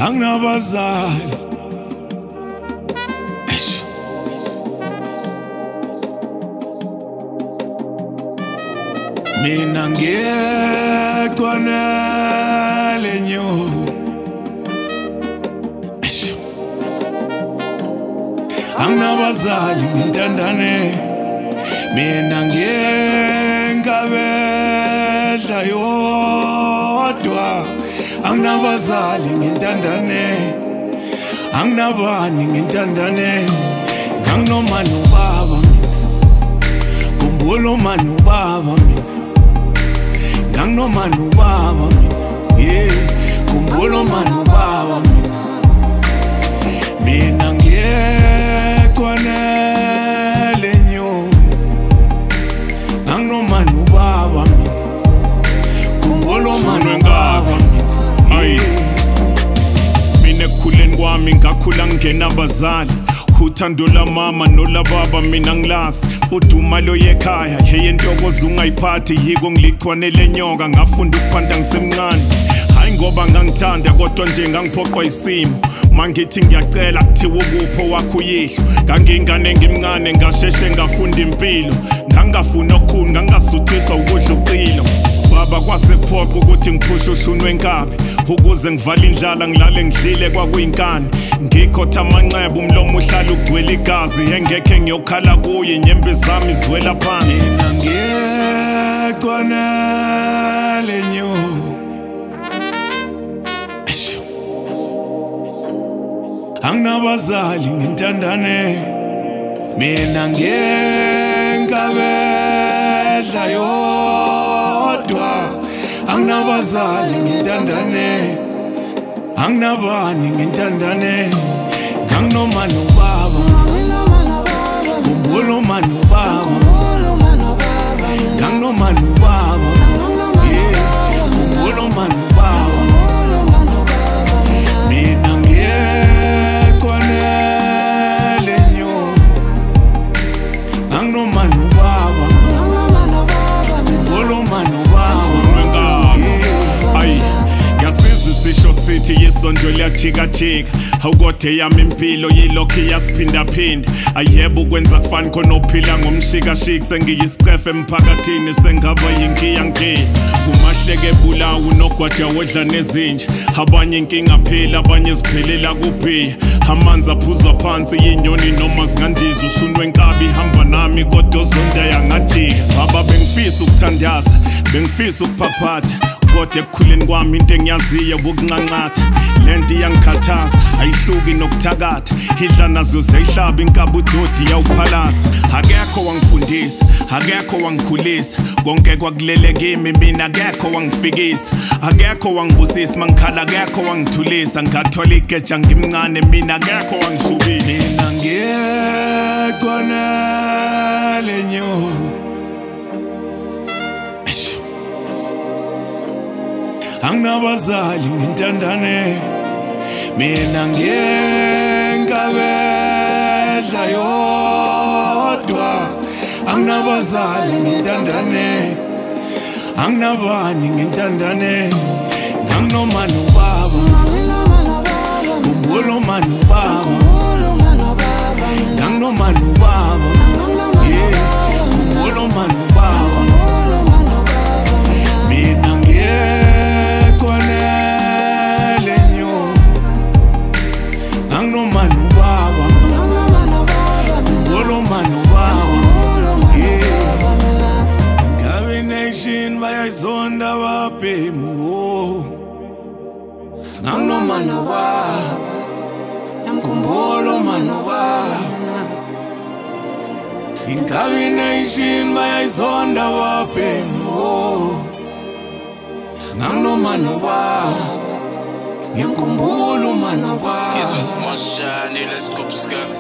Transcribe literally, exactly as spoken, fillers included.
anginabazali mina ngiyekwanele nyo anginabazali ngintandane mina ngiyengabedla yodwa anginabazali ngintandane anginabani ngintandane nganginoma nobaba kumbulo manu baba nganginoma nobaba yeah kumbulo manu baba mina ngiyekwanele nyo nganginoma nobaba kumbulo manu baba ayi mina ekukhuleni kwami ngakhula ngingenabazali uthando la mama nola baba mina ngilazi futhi umalo yekhaya hey intokozo ungayiphathi yiko ngilichwanele nyoka ngafunda ukuphanda ngisemncane hayi ngoba ngangithanda kodwa nje ngangiphoqwa isimo mangithi ngiyacela kuthiwa ukupho wakho uyihlo ngangingane ngimncane ngasheshe ngafunda impilo ngangafuna okukhulu ngangasuthiswa ukudla uqilo baba kwasekuphoqa ukuthi ngiphushe ushunwe enkabi ukuze ngivale indlala ngilale ngidlile kwakuyinkani ngikhotha amanxeba umlomo uhlala ugcwele igazi engekhe ngiyokhala kuye inyembe zami zwela phansi mina ngiyekwanele nyo anginabazali ngintandane mina ngiyengabedla yodwa anginabazali ngintandane anginabani ngintandane nganginoma nobaba kumbulo manu baba nganginoma nobaba yeah kumbulo manu baba mina ngiyekwanele nyo nganginoma nobaba kumbulo manu baba ayi yasizwe sisho sithi yesondlo liyajika jika awukode yami impilo yilokho iyasiphinda phinda ayebo ukwenza kufani khona uphila ngomshikashiki sengiyisicefe emphakathini sengaba yinkiya nkiya kumahleke bulawu nogwaja wodla nezinja abanye inkinga phela abanye ziphelela kuphiya amanzi aphuzwa phansi yinyoni noma zingandiza ushunwe enkabi hamba nami kodwa uzonda yangajika baba bengifisa ukuthandaza bengifisa ukuphaphatha kodwa ekukhuleni kwami into engiyaziyo ukunqanqatha lento iyangikhathaza ayihluki nokuthakatha idla nazo ziyayihlaba inkabudodi yawuphalaza akekho wangifundisa akekho wangikhulisa konke kwakulele kimi mina akekho wangifikisa akekho wangibusisa mangikhala akekho wangithulisa ngathola igeja ngimncane mina akekho wangishubisa mina ngiyekwanele nyo anginabazali ngintandane mina ngiyengabedla yodwa anginabazali ngintandane anginabani ngintandane nganginoma nobaba kumbulo manu baba nganginoma nobaba yeah kumbulo manu baba mina ngiyekwanele nyo nganginoma nobaba kumbulo manu baba yeah Ngabe nation bayayizonda bapemu nganginoma nobaba kumbulo manu baba Ngabe nation bayayizonda bapemu nganginoma nobaba ngimkhumbula umano baba Izwe simoshane lesikopska